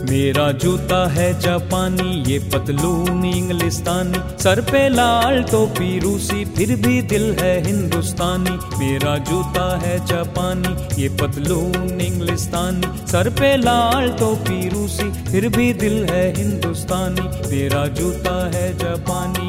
मेरा जूता है जापानी, ये पतलून इंग्लिस्तानी, सर पे लाल टोपी रूसी, फिर भी दिल है हिंदुस्तानी। मेरा जूता है जापानी, ये पतलून इंग्लिस्तानी, सर पे लाल टोपी रूसी, फिर भी दिल है हिंदुस्तानी। मेरा जूता है जापानी।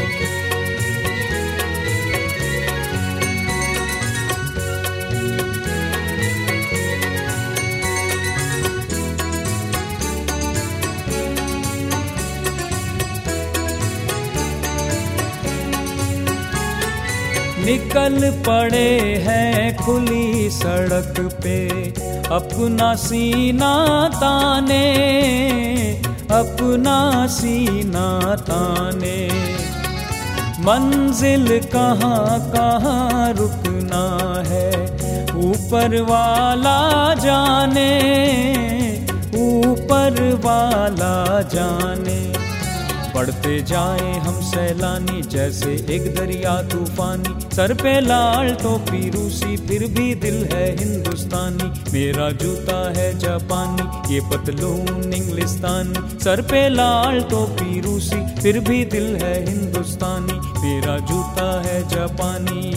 निकल पड़े हैं खुली सड़क पे, अपना सीना ताने, अपना सीना ताने। मंजिल कहाँ कहाँ रुकना है, ऊपर वाला जाने, ऊपर वाला जाने। बढ़ते जाए हम सैलानी, जैसे एक दरिया तूफानी, सर पे लाल टोपी रूसी, फिर भी दिल है हिंदुस्तानी। मेरा जूता है जापानी, ये पतलून इंग्लिस्तानी, सर पे लाल टोपी रूसी, फिर भी दिल है हिंदुस्तानी। मेरा जूता है जापानी।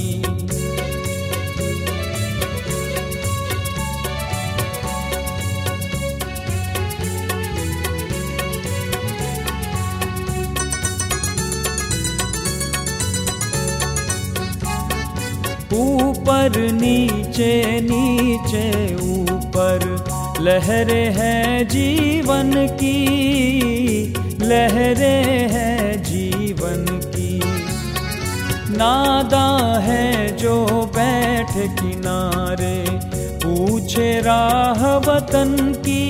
ऊपर नीचे नीचे ऊपर, लहरें हैं जीवन की, लहरें हैं जीवन की। नादा है जो बैठ किनारे, पूछे राह वतन की,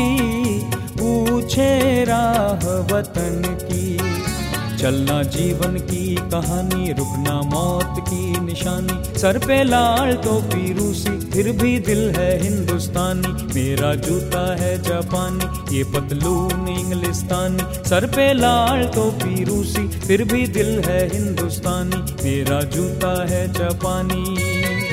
पूछे राह वतन की। चलना जीवन की कहानी, रुकना मौत की निशानी, सर पे लाल टोपी रूसी, फिर भी दिल है हिंदुस्तानी। मेरा जूता है जापानी, ये पतलून इंग्लिस्तानी, सर पे लाल टोपी रूसी, फिर भी दिल है हिंदुस्तानी। मेरा जूता है जापानी।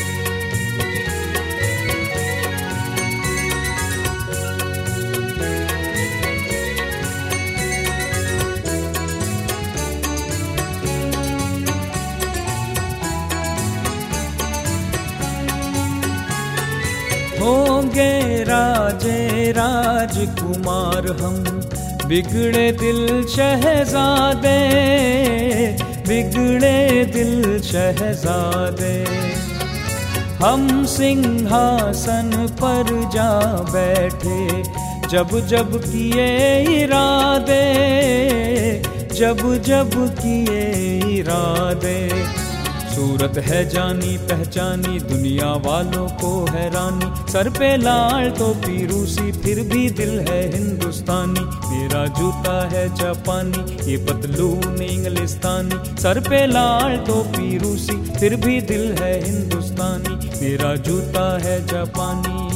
होंगे राजे राजकुमार हम, बिगड़े दिल शहजादे, बिगड़े दिल शहजादे। हम सिंहासन पर जा बैठे, जब जब किए इरादे, जब जब किए इरादे। सूरत है जानी पहचानी, दुनिया वालों को हैरानी, सर पे लाल टोपी रूसी, फिर भी दिल है हिंदुस्तानी। मेरा जूता है जापानी, ये पतलून इंग्लिस्तानी, सर पे लाल टोपी रूसी, फिर भी दिल है हिंदुस्तानी। मेरा जूता है जापानी।